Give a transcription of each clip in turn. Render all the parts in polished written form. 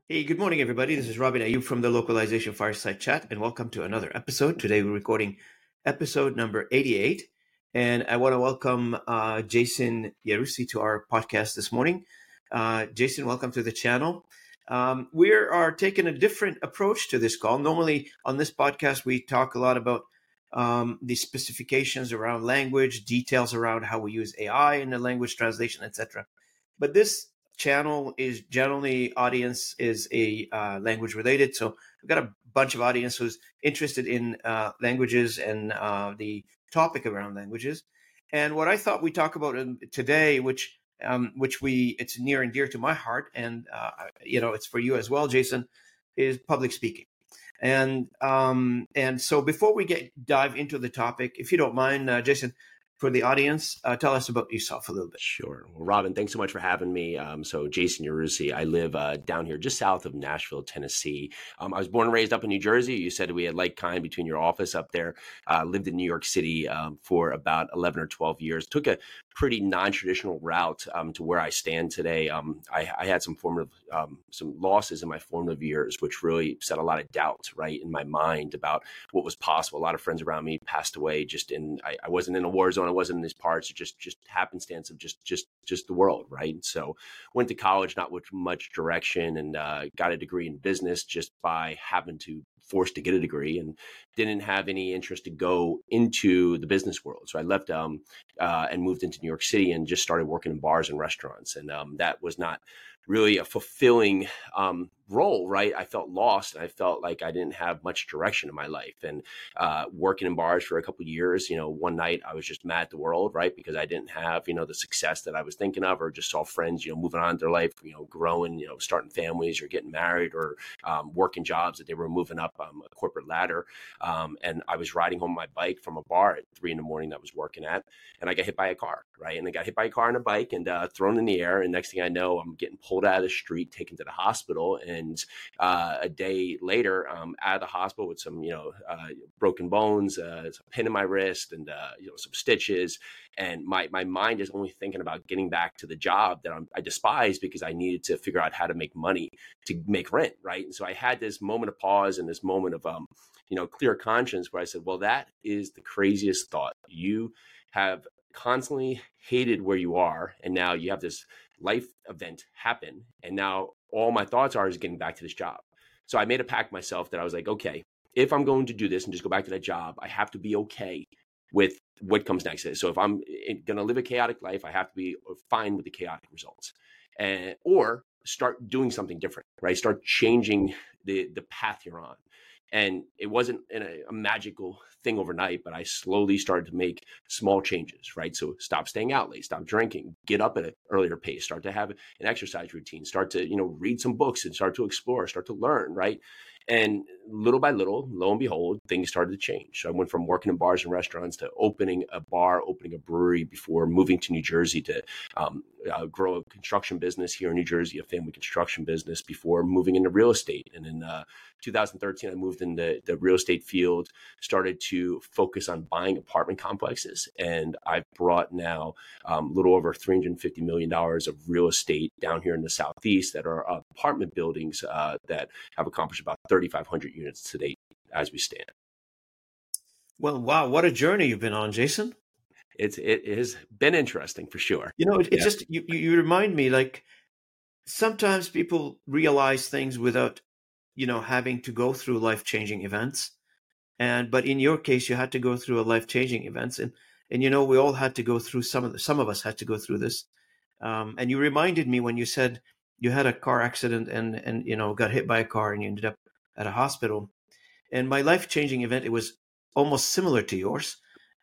Hey, good morning, everybody. This is Robin Ayub from the Localization Fireside Chat, and welcome to another episode. Today, we're recording episode number 88, and I want to welcome Jason Yarusi to our podcast this morning. Jason, welcome to the channel. We are taking a different approach to this call. Normally, on this podcast, we talk a lot about the specifications around language, details around how we use AI in the language translation, etc. But this channel is generally audience is a language related. So we've got a bunch of audience who's interested in languages and the topic around languages. And what I thought we talk about today, which it's near and dear to my heart, and it's for you as well, Jason, is public speaking. And so before we dive into the topic, if you don't mind, Jason, for the audience, tell us about yourself a little bit. Sure. Well, Robin, thanks so much for having me. So Jason Yarusi, I live down here just south of Nashville, Tennessee. I was born and raised up in New Jersey. You said we had like kind between your office up there. Lived in New York City for about 11 or 12 years. Took a pretty non-traditional route to where I stand today. I had some losses in my formative years, which really set a lot of doubt right in my mind about what was possible. A lot of friends around me passed away I wasn't in a war zone. I wasn't in these parts. Just happenstance of just the world, right? So went to college not with much direction and got a degree in business just by having to forced to get a degree and didn't have any interest to go into the business world. So I left and moved into New York City and just started working in bars and restaurants. And that was not really a fulfilling role, right? I felt lost and I felt like I didn't have much direction in my life. And working in bars for a couple of years, one night I was just mad at the world, right? Because I didn't have, the success that I was thinking of, or just saw friends, moving on in their life, growing, starting families or getting married or working jobs that they were moving up a corporate ladder. And I was riding home my bike from a bar at 3 a.m. that I was working at, and I got hit by a car, right? And I got hit by a car on a bike and thrown in the air. And next thing I know, I'm getting pulled out of the street, taken to the hospital. And a day later, out of the hospital with some, broken bones, a pin in my wrist, and some stitches. And my mind is only thinking about getting back to the job that I despise because I needed to figure out how to make money to make rent, right? And so I had this moment of pause and this moment of clear conscience where I said, well, that is the craziest thought. You have constantly hated where you are, and now you have this life event happen, and now all my thoughts are is getting back to this job. So I made a pact myself that I was like, okay, if I'm going to do this and just go back to that job, I have to be okay with what comes next. So if I'm going to live a chaotic life, I have to be fine with the chaotic results, or start doing something different, right? Start changing the path you're on. And it wasn't a magical thing overnight, but I slowly started to make small changes, right? So stop staying out late, stop drinking, get up at an earlier pace, start to have an exercise routine, start to, read some books and start to explore, start to learn, right? And little by little, lo and behold, things started to change. So I went from working in bars and restaurants to opening a bar, opening a brewery before moving to New Jersey to grow a construction business here in New Jersey, a family construction business before moving into real estate. And in 2013, I moved into the real estate field, started to focus on buying apartment complexes. And I've brought now a little over $350 million of real estate down here in the Southeast that are apartment buildings that have accomplished about 3,500 units to date as we stand. Well, wow, what a journey you've been on, Jason. It has been interesting for sure. Just, you remind me, like, sometimes people realize things without, having to go through life-changing events. But in your case, you had to go through a life-changing events. And we all had to go through some of us had to go through this. And you reminded me when you said you had a car accident and got hit by a car and you ended up at a hospital. And my life-changing event, it was almost similar to yours.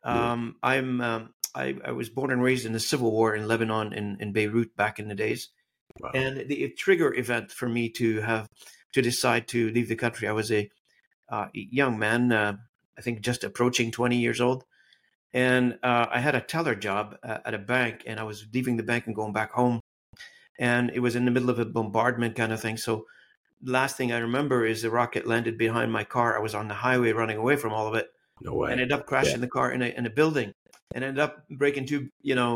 I was born and raised in the civil war in Lebanon, in Beirut back in the days. Wow. And the trigger event for me to decide to leave the country, I was a young man, I think just approaching 20 years old. And I had a teller job at a bank, and I was leaving the bank and going back home. And it was in the middle of a bombardment kind of thing. So last thing I remember is the rocket landed behind my car. I was on the highway running away from all of it. No way. And ended up crashing the car in a building, and ended up breaking two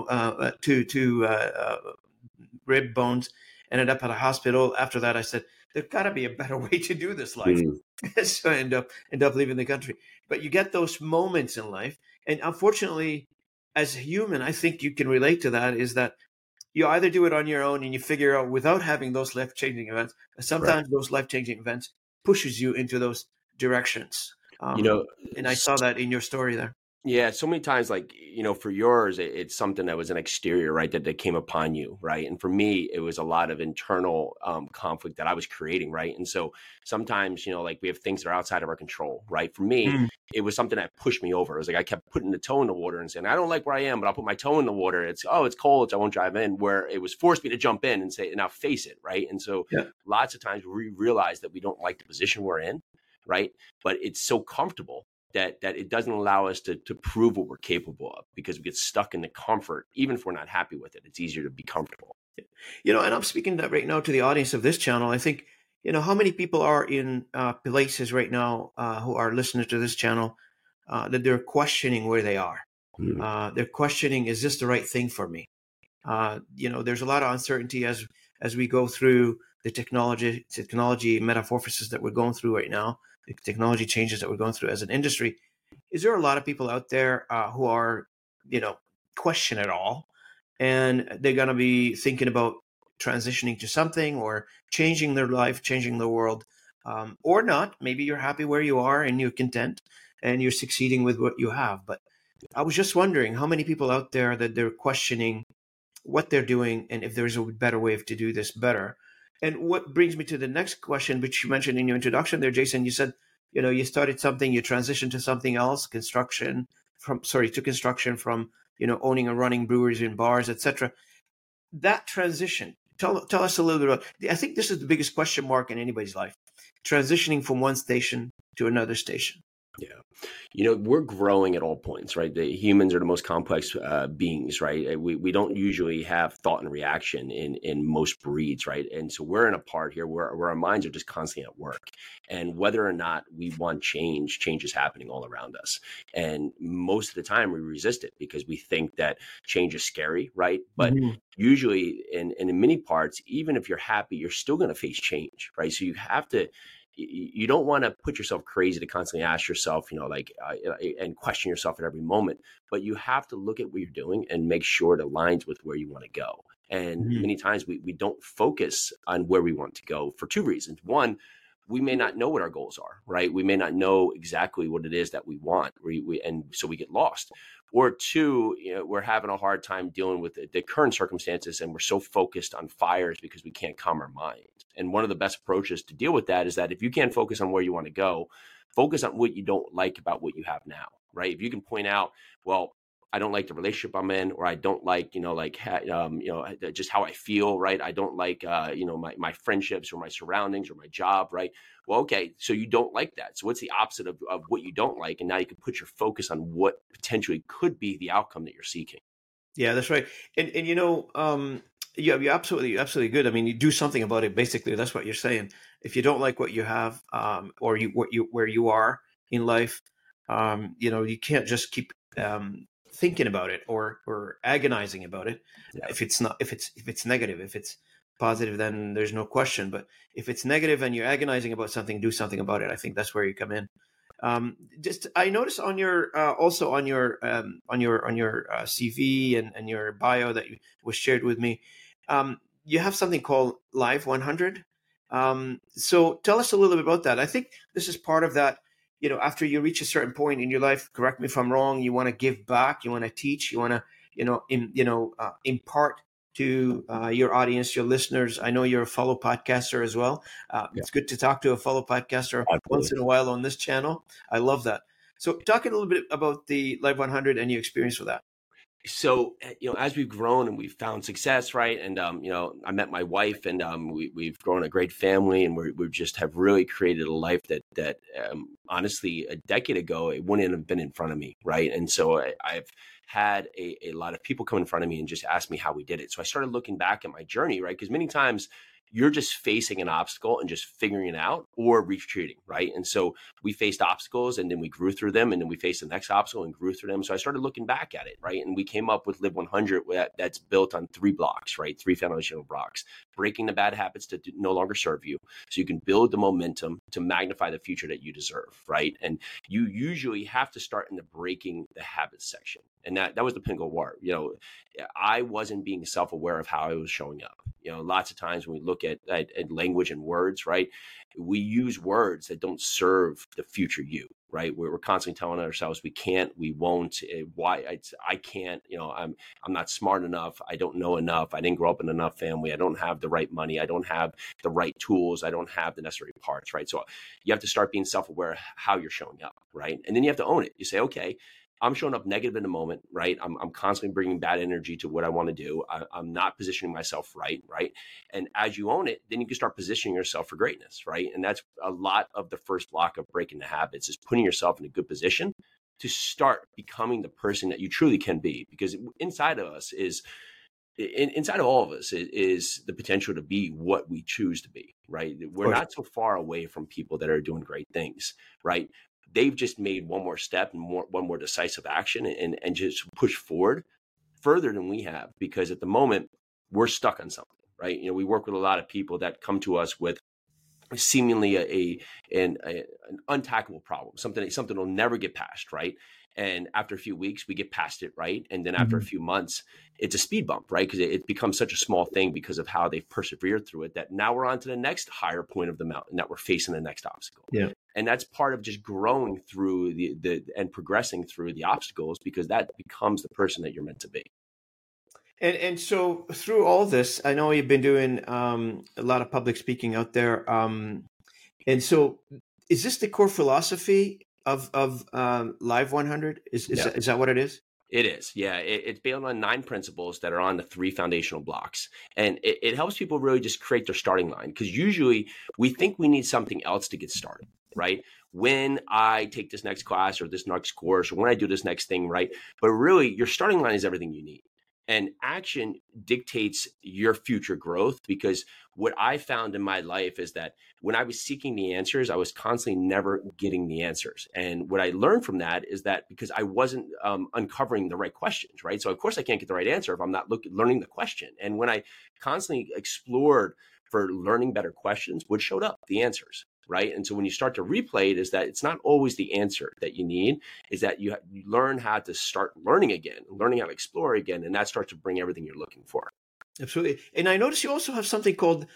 rib bones. Ended up at a hospital. After that, I said, there's got to be a better way to do this life. Mm, So I end up leaving the country. But you get those moments in life, and unfortunately, as a human, I think you can relate to that. Is that you either do it on your own and you figure out without having those life changing events. right. Sometimes those life changing events pushes you into those directions. You know, And I saw that in your story there. yeah, so many times, like, for yours, it's something that was an exterior, right, that came upon you, right? And for me, it was a lot of internal conflict that I was creating, right? And so sometimes, like we have things that are outside of our control, right? For me, Mm. it was something that pushed me over. It was like I kept putting the toe in the water and saying, I don't like where I am, but I'll put my toe in the water. It's cold, so I won't drive in. Where it was forced me to jump in and say, and now face it, right? And so Yeah. lots of times we realize that we don't like the position we're in, right? But it's so comfortable that it doesn't allow us to prove what we're capable of, because we get stuck in the comfort. Even if we're not happy with it, it's easier to be comfortable. And I'm speaking that right now to the audience of this channel. I think, how many people are in places right now who are listening to this channel that they're questioning where they are. They're questioning, is this the right thing for me? There's a lot of uncertainty as we go through the technology metamorphosis that we're going through right now, the technology changes that we're going through as an industry. Is there a lot of people out there who are, question it all, and they're going to be thinking about transitioning to something or changing their life, changing the world, or not? Maybe you're happy where you are and you're content and you're succeeding with what you have. But I was just wondering how many people out there that they're questioning what they're doing and if there's a better way to do this better. And what brings me to the next question, which you mentioned in your introduction there, Jason. You said, you started something, you transitioned to something else, to construction from, owning and running breweries and bars, etc. That transition, tell us a little bit about, I think this is the biggest question mark in anybody's life, transitioning from one station to another station. Yeah. We're growing at all points, right? The humans are the most complex beings, right? We don't usually have thought and reaction in most breeds, right? And so we're in a part here where our minds are just constantly at work. And whether or not we want change is happening all around us. And most of the time we resist it because we think that change is scary, right? But usually in many parts, even if you're happy, you're still going to face change, right? So you don't want to put yourself crazy to constantly ask yourself, and question yourself at every moment, but you have to look at what you're doing and make sure it aligns with where you want to go. And many times we don't focus on where we want to go for two reasons. One, we may not know what our goals are, right? We may not know exactly what it is that we want, and so we get lost. Or two, we're having a hard time dealing with the current circumstances, and we're so focused on fires because we can't calm our mind. And one of the best approaches to deal with that is that if you can't focus on where you want to go, focus on what you don't like about what you have now, right? If you can point out, well, I don't like the relationship I'm in, or I don't like, just how I feel, right? I don't like, my friendships or my surroundings or my job, right? Well, okay, so you don't like that. So what's the opposite of what you don't like? And now you can put your focus on what potentially could be the outcome that you're seeking. Yeah, that's right. And you're absolutely good. I mean, you do something about it. Basically, that's what you're saying. If you don't like what you have, or where you are in life, you can't just keep thinking about it or agonizing about it. Yeah. If it's negative, if it's positive, then there's no question. But if it's negative and you're agonizing about something, do something about it. I think that's where you come in. Just I noticed on your also on your CV and your bio that was shared with me, you have something called Live 100. So tell us a little bit about that. I think this is part of that. After you reach a certain point in your life, correct me if I'm wrong, you want to give back, you want to teach, you want to impart to your audience, your listeners. I know you're a fellow podcaster as well. It's good to talk to a fellow podcaster once in a while on this channel. I love that. So talk a little bit about the Live 100 and your experience with that. So, as we've grown and we've found success, right? And, I met my wife, and we've grown a great family, and we just have really created a life that honestly, a decade ago, it wouldn't have been in front of me, right? And so I've had a lot of people come in front of me and just ask me how we did it. So I started looking back at my journey, right? Because many times you're just facing an obstacle and just figuring it out or retreating, right? And so we faced obstacles and then we grew through them, and then we faced the next obstacle and grew through them. So I started looking back at it, right? And we came up with Live 100 that's built on 3 blocks, right? 3 foundational blocks: breaking the bad habits that no longer serve you, so you can build the momentum to magnify the future that you deserve, right? And you usually have to start in the breaking the habits section. And that was the pinnacle war. I wasn't being self-aware of how I was showing up. Lots of times when we look at language and words, right, we use words that don't serve the future you, right? We're constantly telling ourselves we can't, we won't, why I can't, I'm not smart enough, I don't know enough, I didn't grow up in enough family, I don't have the right money, I don't have the right tools, I don't have the necessary parts, right? So you have to start being self-aware of how you're showing up, right? And then you have to own it. You say, okay, I'm showing up negative in the moment, right? I'm constantly bringing bad energy to what I want to do. I'm not positioning myself right? And as you own it, then you can start positioning yourself for greatness, right? And that's a lot of the first block of breaking the habits, is putting yourself in a good position to start becoming the person that you truly can be. Because inside of all of us is the potential to be what we choose to be, right? We're not so far away from people that are doing great things, right? They've just made one more step and one more decisive action and just push forward further than we have, because at the moment we're stuck on something, right? We work with a lot of people that come to us with seemingly an untackleable problem, something will never get past, right? And after a few weeks, we get past it, right? And then after a few months, it's a speed bump, right? Because it becomes such a small thing because of how they've persevered through it, that now we're on to the next higher point of the mountain, that we're facing the next obstacle. Yeah. And that's part of just growing through and progressing through the obstacles, because that becomes the person that you're meant to be. And so through all this, I know you've been doing a lot of public speaking out there. And so is this the core philosophy of Live 100? Is that what it is? It is. Yeah. It's built on 9 principles that are on the 3 foundational blocks. And it helps people really just create their starting line, because usually we think we need something else to get started, right? When I take this next class or this next course, or when I do this next thing, right? But really, your starting line is everything you need. And action dictates your future growth, because what I found in my life is that when I was seeking the answers, I was constantly never getting the answers. And what I learned from that is that because I wasn't uncovering the right questions, right? So of course I can't get the right answer if I'm not learning the question. And when I constantly explored for learning better questions, what showed up? The answers. Right. And so when you start to replay it, is that it's not always the answer that you need, is that you learn how to start learning again, learning how to explore again. And that starts to bring everything you're looking for. Absolutely. And I noticed you also have something called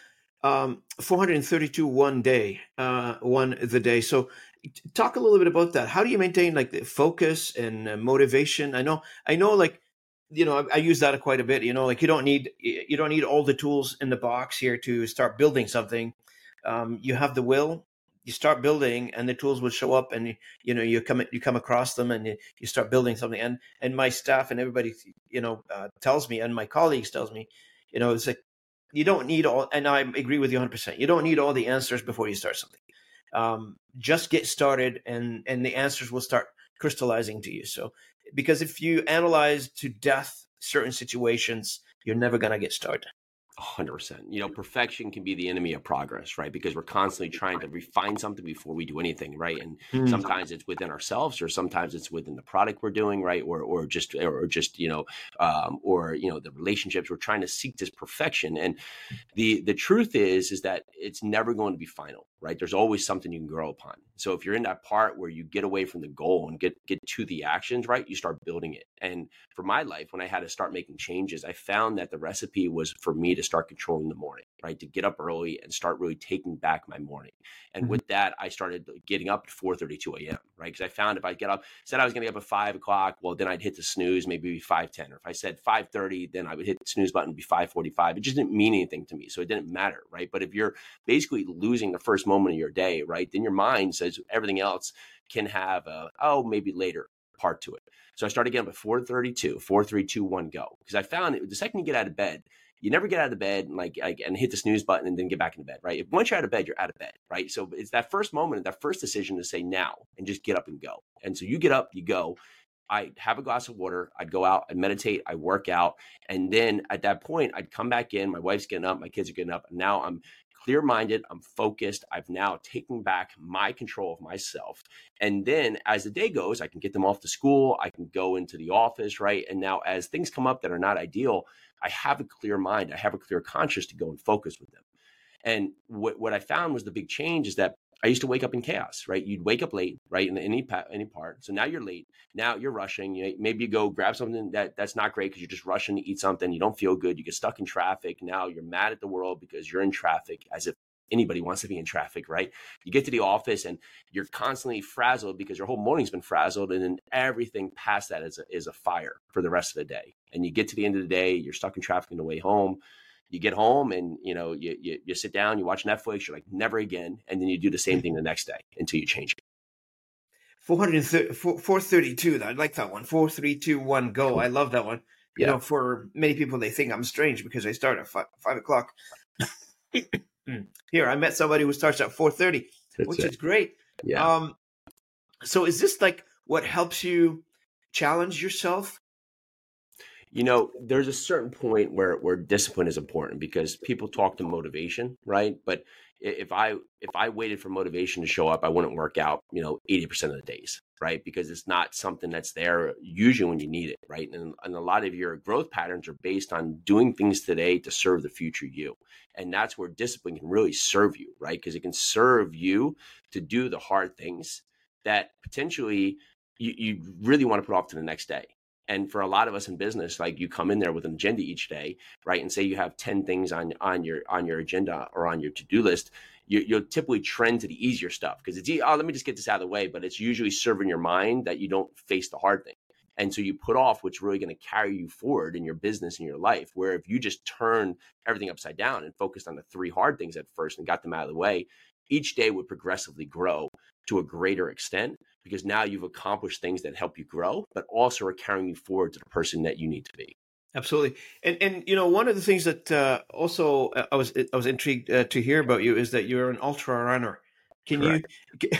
432 one day, the day. So talk a little bit about that. How do you maintain like the focus and motivation? I know like, I use that quite a bit, like you don't need all the tools in the box here to start building something. You have the will, you start building, and the tools will show up, and you come across them, and you start building something. And my staff and everybody, tells me, and my colleagues tells me, it's like you don't need all. And I agree with you 100%. You don't need all the answers before you start something. Just get started, and the answers will start crystallizing to you. So, because if you analyze to death certain situations, you're never gonna get started. 100%. Perfection can be the enemy of progress, right? Because we're constantly trying to refine something before we do anything, right? And sometimes it's within ourselves, or sometimes it's within the product we're doing, right? Or just the relationships. We're trying to seek this perfection, and the truth is that it's never going to be final, right? There's always something you can grow upon. So if you're in that part where you get away from the goal and get to the actions, right, you start building it. And for my life, when I had to start making changes, I found that the recipe was for me to start controlling the morning, right? To get up early and start really taking back my morning. And with that, I started getting up at 4:32 a.m., right? Because I found if I said I was going to get up at 5 o'clock, well, then I'd hit the snooze, maybe 5:10. Or if I said 5:30, then I would hit the snooze button, be 5:45. It just didn't mean anything to me. So it didn't matter, right? But if you're basically losing the first moment of your day, right, then your mind says everything else can have maybe later part to it. So I started getting up at 4:32, 4, 3, 2, 1, go. Because I found the second you get out of bed, you never get out of bed and hit the snooze button and then get back into bed, right? Once you're out of bed, you're out of bed, right? So it's that first moment, that first decision to say now and just get up and go. And so you get up, you go. I'd have a glass of water, I'd go out, I'd meditate, I'd work out. And then at that point, I'd come back in, my wife's getting up, my kids are getting up. And now I'm clear-minded, I'm focused. I've now taken back my control of myself. And then as the day goes, I can get them off to school, I can go into the office, right? And now as things come up that are not ideal, I have a clear mind, I have a clear conscience to go and focus with them. And what I found was the big change is that I used to wake up in chaos, right? You'd wake up late, right? In any part. So now you're late. Now you're rushing. Maybe you go grab something that's not great because you're just rushing to eat something. You don't feel good. You get stuck in traffic. Now you're mad at the world because you're in traffic, as if anybody wants to be in traffic, right? You get to the office and you're constantly frazzled because your whole morning's been frazzled. And then everything past that is a fire for the rest of the day. And you get to the end of the day, you're stuck in traffic on the way home. You get home and, you sit down, you watch Netflix, you're like, never again. And then you do the same thing the next day until you change it. 432. I like that one. 4, 3, 2, 1, go. I love that one. You know, for many people, they think I'm strange because I start at 5 o'clock. Here, I met somebody who starts at 4:30, which is great. Yeah. So is this like what helps you challenge yourself? There's a certain point where discipline is important because people talk to motivation, right? But if I waited for motivation to show up, I wouldn't work out, 80% of the days, right? Because it's not something that's there usually when you need it, right? And a lot of your growth patterns are based on doing things today to serve the future you. And that's where discipline can really serve you, right? Because it can serve you to do the hard things that potentially you really want to put off to the next day. And for a lot of us in business, like you come in there with an agenda each day, right? And say you have 10 things on your agenda or on your to-do list, you'll typically trend to the easier stuff because it's, let me just get this out of the way, but it's usually serving your mind that you don't face the hard thing. And so you put off what's really going to carry you forward in your business and your life, where if you just turn everything upside down and focused on the 3 hard things at first and got them out of the way, each day would progressively grow to a greater extent because now you've accomplished things that help you grow, but also are carrying you forward to the person that you need to be. Absolutely. And one of the things that also I was intrigued to hear about you is that you're an ultra runner. Can Correct.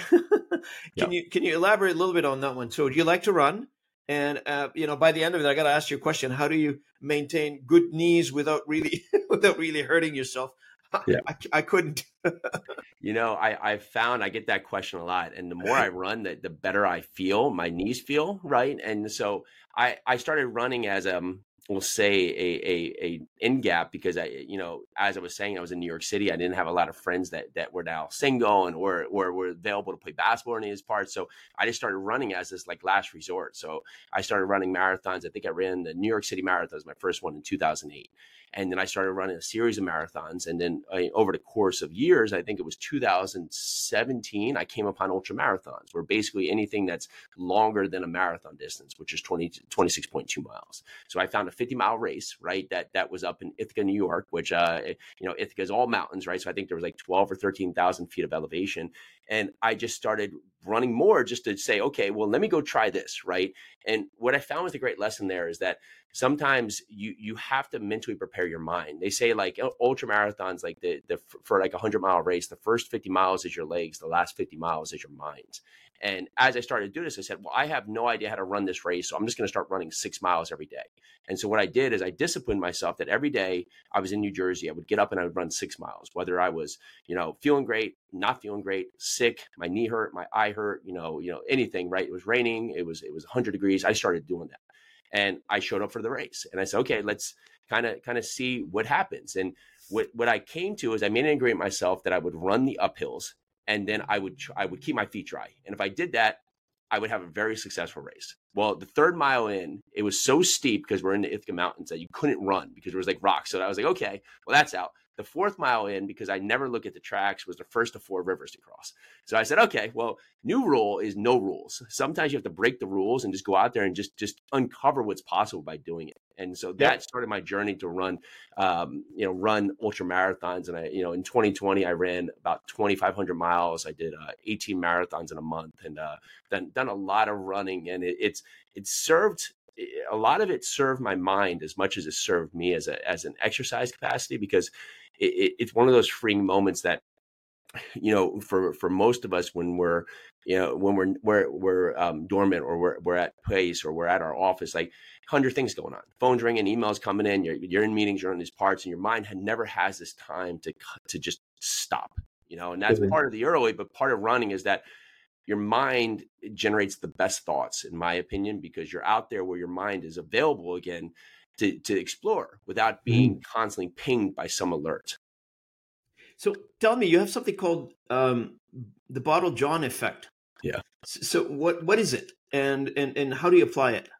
you elaborate a little bit on that one? So do you like to run? And by the end of it, I got to ask you a question: how do you maintain good knees without really hurting yourself? Yeah. I couldn't. I found I get that question a lot. And the more I run, the better I feel, my knees feel, right? And so I started running as we'll say a in gap because as I was saying, I was in New York City. I didn't have a lot of friends that were now single and or were available to play basketball in these parts. So I just started running as this like last resort. So I started running marathons. I think I ran the New York City Marathon, my first one in 2008. And then I started running a series of marathons. And then over the course of years, I think it was 2017, I came upon ultra marathons, where basically anything that's longer than a marathon distance, which is 26.2 miles. So I found a 50-mile race, right? That was up in Ithaca, New York, which, Ithaca is all mountains, right? So I think there was like 12 or 13,000 feet of elevation. And I just started running more just to say, okay, well, let me go try this, right? And what I found was the great lesson there is that sometimes you have to mentally prepare your mind. They say like ultra marathons, like for like 100-mile race, the first 50 miles is your legs, the last 50 miles is your mind. And as I started to do this, I said, well, I have no idea how to run this race. So I'm just going to start running 6 miles every day. And so what I did is I disciplined myself that every day I was in New Jersey, I would get up and I would run 6 miles, whether I was, feeling great, not feeling great, sick, my knee hurt, my eye hurt, anything, right? It was raining. It was 100 degrees. I started doing that. And I showed up for the race and I said, okay, let's kind of see what happens. And what I came to is I made an agreement myself that I would run the uphills and then I would keep my feet dry. And if I did that, I would have a very successful race. Well, the 3rd mile in, it was so steep because we're in the Ithaca Mountains that you couldn't run because there was like rocks. So I was like, okay, well, that's out. The 4th mile in, because I never look at the tracks, was the first of 4 rivers to cross. So I said, okay, well, new rule is no rules. Sometimes you have to break the rules and just go out there and just uncover what's possible by doing it. And so that started my journey to run ultra marathons. And in 2020, I ran about 2,500 miles. I did 18 marathons in a month and done a lot of running. And it served. A lot of it served my mind as much as it served me as an exercise capacity, because it's one of those freeing moments that for most of us, when we're, we're dormant, or we're at place, or we're at our office, like 100 things going on, phones ringing, emails coming in, you're in meetings, you're in these parts, and your mind never has this time to just stop, and that's part of the early, but part of running is that your mind generates the best thoughts, in my opinion, because you're out there where your mind is available again to explore without being constantly pinged by some alert. So tell me, you have something called the Bottle John effect. Yeah. So what is it, and how do you apply it?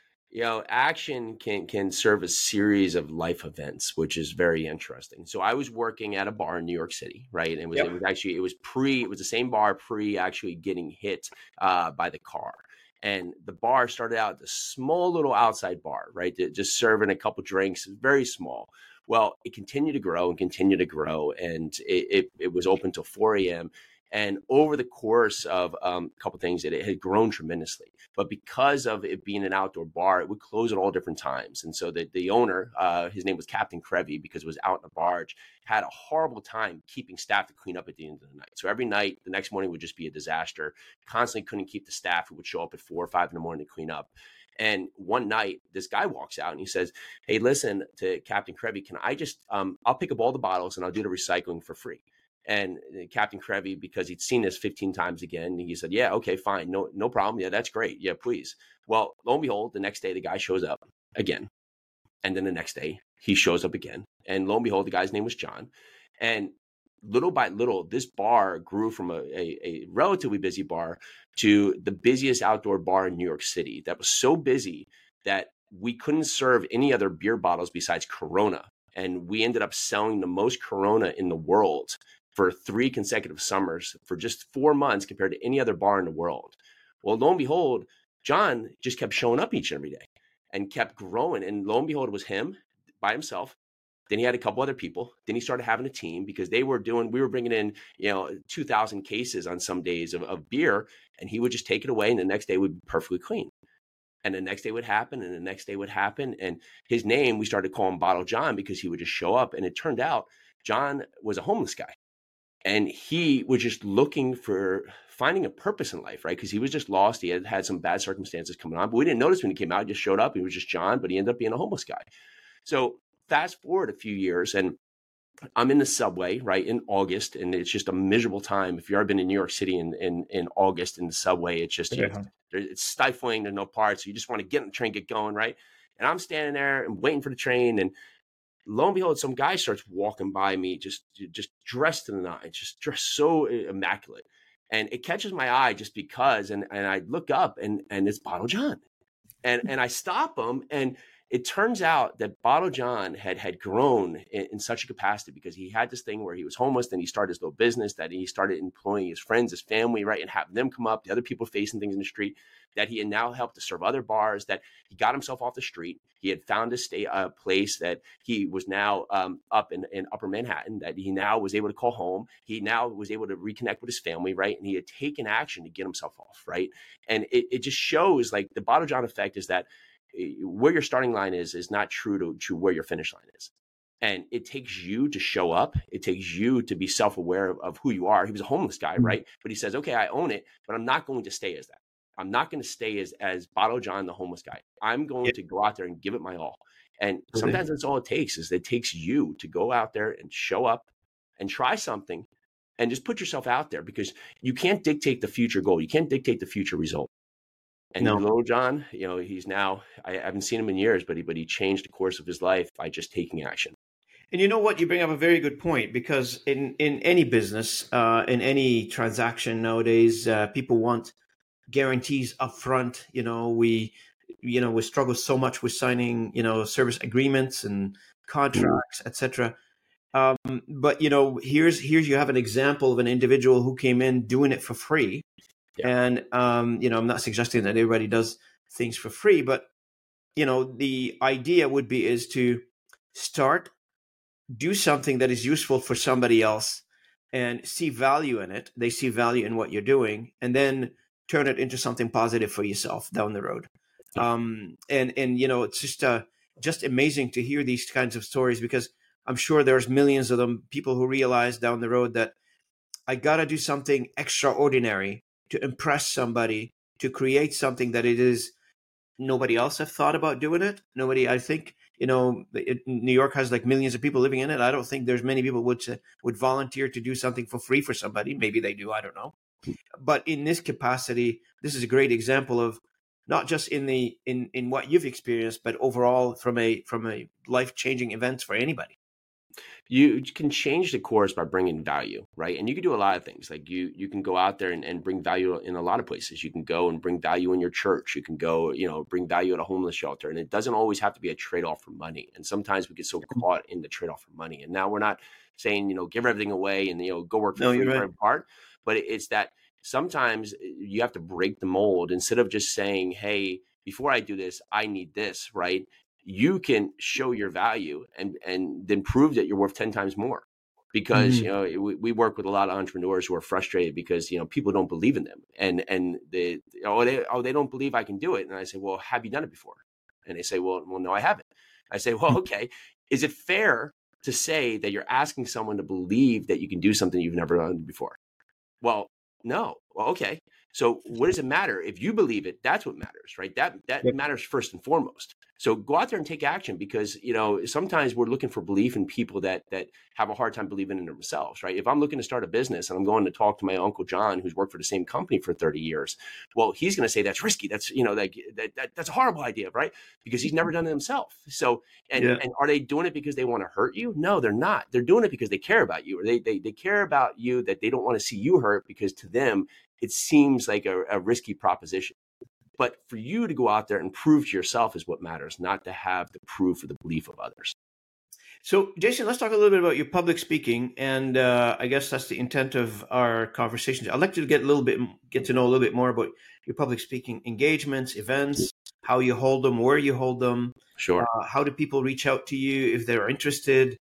Action can serve a series of life events, which is very interesting. So I was working at a bar in New York City, right? And it was the same bar pre actually getting hit by the car. And the bar started out as a small little outside bar, right? Just serving a couple drinks, very small. Well, it continued to grow and continue to grow, and it was open till 4 a.m. And over the course of a couple of things, it had grown tremendously. But because of it being an outdoor bar, it would close at all different times. And so the owner, his name was Captain Krevy, because it was out in a barge, had a horrible time keeping staff to clean up at the end of the night. So every night, the next morning would just be a disaster. Constantly couldn't keep the staff who would show up at 4 or 5 in the morning to clean up. And one night, this guy walks out and he says, "Hey, listen," to Captain Krevy, "can I just, I'll pick up all the bottles and I'll do the recycling for free." And Captain Krevy, because he'd seen this 15 times again, he said, "Yeah, okay, fine. No problem. Yeah, that's great. Yeah, please." Well, lo and behold, the next day, the guy shows up again. And then the next day, he shows up again. And lo and behold, the guy's name was John. And little by little, this bar grew from a relatively busy bar to the busiest outdoor bar in New York City. That was so busy that we couldn't serve any other beer bottles besides Corona. And we ended up selling the most Corona in the world for 3 consecutive summers for just 4 months compared to any other bar in the world. Well, lo and behold, John just kept showing up each and every day and kept growing. And lo and behold, it was him by himself. Then he had a couple other people. Then he started having a team, because we were bringing in, 2,000 cases on some days of beer, and he would just take it away. And the next day would be perfectly clean. And the next day would happen, and the next day would happen. And his name, we started to call him Bottle John, because he would just show up. And it turned out John was a homeless guy. And he was just looking for finding a purpose in life, right? Because he was just lost. He had some bad circumstances coming on, but we didn't notice when he came out. He just showed up. He was just John, but he ended up being a homeless guy. So fast forward a few years, and I'm in the subway, right, in August, and it's just a miserable time. If you've ever been in New York City in August in the subway, it's just it's stifling. There's no parts. So you just want to get on the train, get going, right? And I'm standing there and waiting for the train, and lo and behold, some guy starts walking by me, just dressed to the nines, just dressed so immaculate. And it catches my eye just because, and I look up, and it's Bottle John. And I stop him, and it turns out that Bottle John had grown in such a capacity, because he had this thing where he was homeless, then he started his little business, that he started employing his friends, his family, right, and having them come up, the other people facing things in the street, that he had now helped to serve other bars, that he got himself off the street. He had found a place that he was now up in Upper Manhattan, that he now was able to call home. He now was able to reconnect with his family, right? And he had taken action to get himself off, right? And it just shows, like, the Bottle John effect is that where your starting line is not true to where your finish line is. And it takes you to show up. It takes you to be self-aware of who you are. He was a homeless guy, right? But he says, okay, I own it, but I'm not going to stay as that. I'm not going to stay as Bottle John, the homeless guy. I'm going to go out there and give it my all. And sometimes that's all it takes, is it takes you to go out there and show up and try something and just put yourself out there, because you can't dictate the future goal. You can't dictate the future result. And little John, he's now, I haven't seen him in years, but he changed the course of his life by just taking action. And you know what? You bring up a very good point, because in any business, in any transaction nowadays, people want guarantees up front. We struggle so much with signing, service agreements and contracts, etc. But here's you have an example of an individual who came in doing it for free. Yeah. And I'm not suggesting that everybody does things for free, but the idea would be is to do something that is useful for somebody else and see value in it. They see value in what you're doing, and then turn it into something positive for yourself down the road. Yeah. And it's just amazing to hear these kinds of stories, because I'm sure there's millions of them, people who realize down the road that I got to do something extraordinary to impress somebody, to create something that it is nobody else have thought about doing it. Nobody, I think, New York has like millions of people living in it. I don't think there's many people would volunteer to do something for free for somebody. Maybe they do. I don't know. But in this capacity, this is a great example of not just in what you've experienced, but overall from a life-changing events for anybody. You can change the course by bringing value, right? And you can do a lot of things. Like you can go out there and bring value in a lot of places. You can go and bring value in your church. You can go, bring value at a homeless shelter. And it doesn't always have to be a trade-off for money. And sometimes we get so caught in the trade-off for money. And now we're not saying, give everything away and, go work for free for every part. But it's that sometimes you have to break the mold instead of just saying, hey, before I do this, I need this, right? You can show your value and then prove that you're worth 10 times more because, we work with a lot of entrepreneurs who are frustrated because, people don't believe in them and they don't believe I can do it. And I say, well, have you done it before? And they say, well, no, I haven't. I say, well, okay. Is it fair to say that you're asking someone to believe that you can do something you've never done before? Well, no. Well, okay. So what does it matter? If you believe it, that's what matters, right? That matters first and foremost. So go out there and take action because, sometimes we're looking for belief in people that have a hard time believing in themselves, right? If I'm looking to start a business and I'm going to talk to my Uncle John, who's worked for the same company for 30 years, well, he's going to say that's risky. That's, that's a horrible idea, right? Because he's never done it himself. So, and are they doing it because they want to hurt you? No, they're not. They're doing it because they care about you or they care about you, that they don't want to see you hurt because to them, it seems like a risky proposition. But for you to go out there and prove to yourself is what matters, not to have the proof or the belief of others. So, Jason, let's talk a little bit about your public speaking, and I guess that's the intent of our conversation. I'd like to get to know a little bit more about your public speaking engagements, events, how you hold them, where you hold them. Sure. How do people reach out to you if they're interested?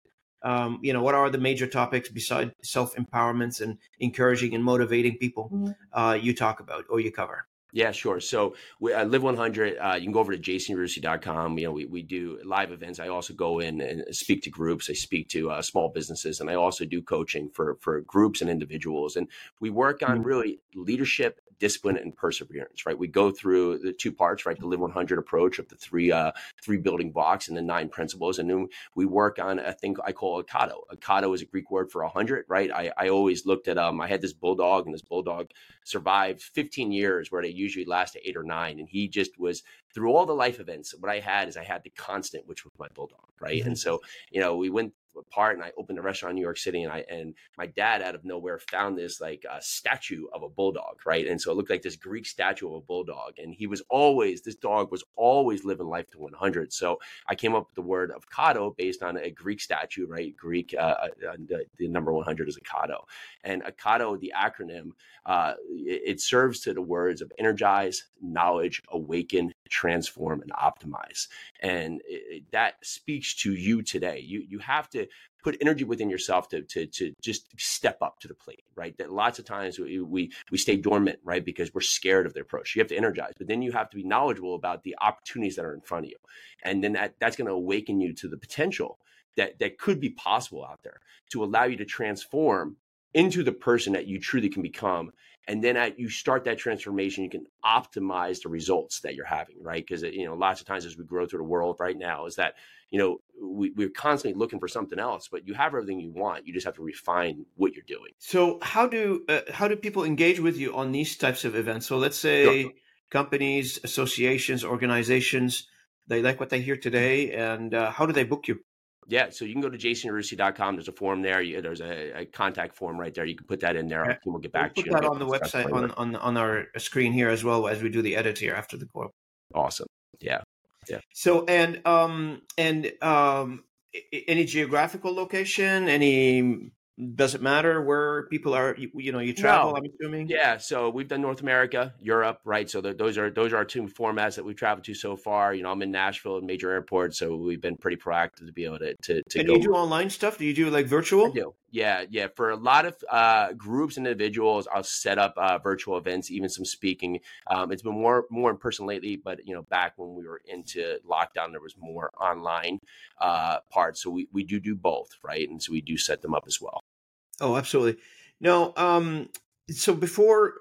What are the major topics besides self-empowerments and encouraging and motivating people you talk about or you cover? Yeah, sure. So Live 100, you can go over to jasonyarusi.com. We do live events. I also go in and speak to groups. I speak to small businesses, and I also do coaching for groups and individuals. And we work on really leadership, discipline, and perseverance, right? We go through the two parts, right? The Live 100 approach of the three building blocks and the 9 principles. And then we work on a thing I call Akado. Akado is a Greek word for 100, right? I always looked at, I had this bulldog, and this bulldog survived 15 years where they usually last 8 or 9. And he just was through all the life events. What I had the constant, which was my bulldog. Right. Mm-hmm. And so, we went apart and I opened a restaurant in New York City and my dad out of nowhere found this like a statue of a bulldog. Right. And so it looked like this Greek statue of a bulldog. And this dog was always living life to 100. So I came up with the word of Akado based on a Greek statue, right? Greek, the number 100 is Akado. And Akado, the acronym, it serves to the words of energize, knowledge, awaken, transform, and optimize. And that speaks to you today. You have to put energy within yourself to just step up to the plate, right? That lots of times we stay dormant, right? Because we're scared of the approach. You have to energize, but then you have to be knowledgeable about the opportunities that are in front of you. And then that's going to awaken you to the potential that could be possible out there to allow you to transform into the person that you truly can become. And then you start that transformation, you can optimize the results that you're having, right? Because, lots of times as we grow through the world right now is that, we're constantly looking for something else, but you have everything you want. You just have to refine what you're doing. So how do people engage with you on these types of events? So let's say companies, associations, organizations, they like what they hear today. And how do they book you? Yeah, so you can go to jasonyarusi.com. There's a form there. There's a contact form right there. You can put that in there. We'll get back to you. Put that on the website on our screen here as well as we do the edit here after the call. Awesome. Yeah. So any geographical location? Does it matter where people are? You travel. No. I'm assuming. Yeah. So we've done North America, Europe, right? So those are our 2 formats that we've traveled to so far. I'm in Nashville, a major airport, so we've been pretty proactive to be able to and go. You do online stuff? Do you do like virtual? I do. Yeah. For a lot of groups and individuals, I'll set up virtual events, even some speaking. It's been more in person lately, but back when we were into lockdown, there was more online parts. So we do both, right? And so we do set them up as well. Oh, absolutely. No. So before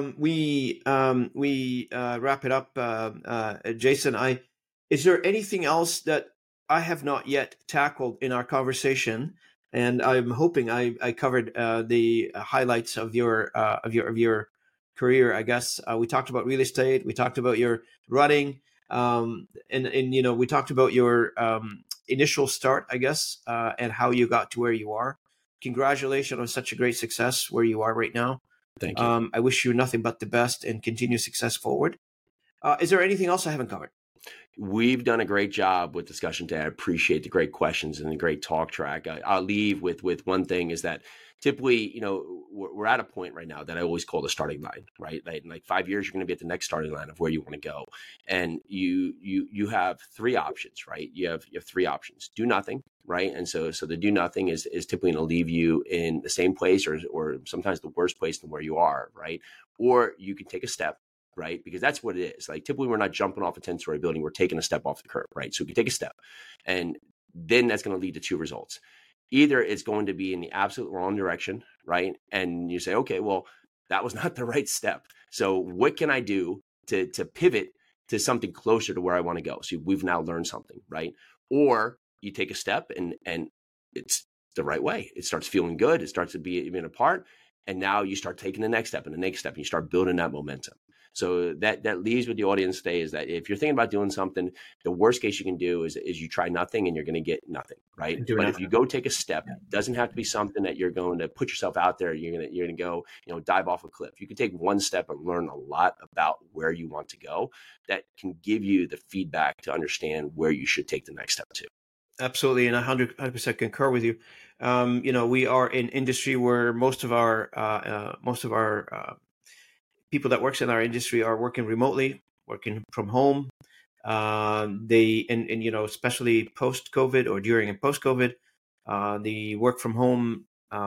we wrap it up, Jason, is there anything else that I have not yet tackled in our conversation? And I'm hoping I covered the highlights of your career. I guess we talked about real estate. We talked about your running, and we talked about your initial start, I guess, and how you got to where you are. Congratulations on such a great success where you are right now. Thank you. I wish you nothing but the best and continue success forward. Is there anything else I haven't covered? We've done a great job with discussion today. I appreciate the great questions and the great talk track. I'll leave with one thing is that typically, we're at a point right now that I always call the starting line, right? Like in like 5 years, you're going to be at the next starting line of where you want to go. And you have three options, right? You have three options. Do nothing, right? And so the do nothing is typically going to leave you in the same place or sometimes the worst place than where you are, right? Or you can take a step, right? Because that's what it is. Like typically we're not jumping off a 10-story building. We're taking a step off the curb, right? So we can take a step and then that's going to lead to two results. Either it's going to be in the absolute wrong direction, right? And you say, okay, well, that was not the right step. So what can I do to pivot to something closer to where I want to go? So we've now learned something, right? Or you take a step and it's the right way. It starts feeling good. It starts to be even apart. And now you start taking the next step and the next step and you start building that momentum. So that leaves with the audience today is that if you're thinking about doing something, the worst case you can do is you try nothing and you're going to get nothing, right? Do But nothing. if you go take a step, it doesn't have to be something that you're going to put yourself out there. You're going to go, dive off a cliff. You can take one step and learn a lot about where you want to go. That can give you the feedback to understand where you should take the next step to. Absolutely, and I 100% concur with you. We are in industry where most of our people that works in our industry are working remotely, working from home. They and especially post COVID or during and post COVID, the work from home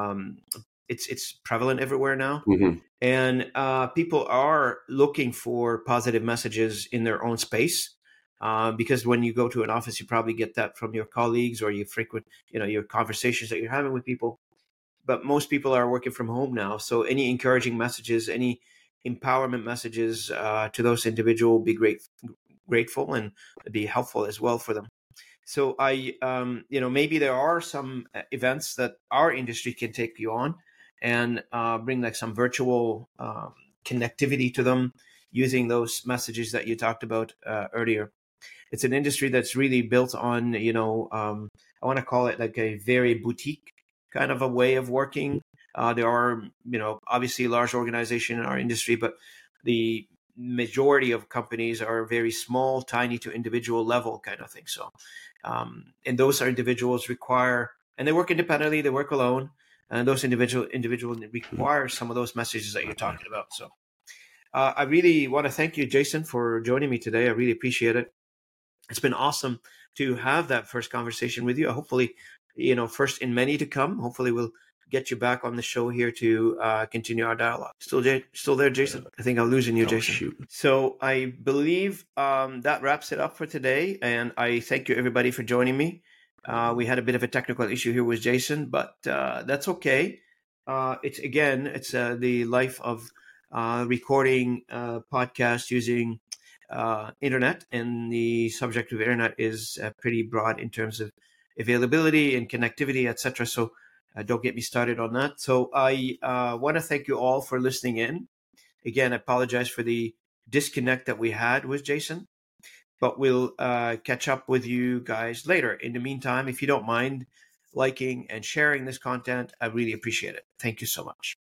it's prevalent everywhere now, Mm-hmm. and people are looking for positive messages in their own space. Because when you go to an office, you probably get that from your colleagues or you frequent, your conversations that you're having with people. But most people are working from home now, so any encouraging messages, any empowerment messages to those individuals will be grateful and be helpful as well for them. So maybe there are some events that our industry can take you on and bring like some virtual connectivity to them using those messages that you talked about earlier. It's an industry that's really built on, I want to call it like a very boutique kind of a way of working. There are, obviously large organization in our industry, but the majority of companies are very small, tiny to individual level kind of thing. So, and those are individuals require, and they work independently, they work alone, and those individuals require some of those messages that you're talking about. So, I really want to thank you, Jason, for joining me today. I really appreciate it. It's been awesome to have that first conversation with you. Hopefully, first in many to come. Hopefully, we'll get you back on the show here to continue our dialogue. Still there, Jason? I think I'm losing you, Jason. Shoot. So I believe that wraps it up for today. And I thank you, everybody, for joining me. We had a bit of a technical issue here with Jason, but that's okay. It's the life of recording podcasts using internet, and the subject of internet is pretty broad in terms of availability and connectivity, etc. So don't get me started on that. So I want to thank you all for listening in. Again, I apologize for the disconnect that we had with Jason, but we'll catch up with you guys later. In the meantime, if you don't mind liking and sharing this content, I really appreciate it. Thank you so much.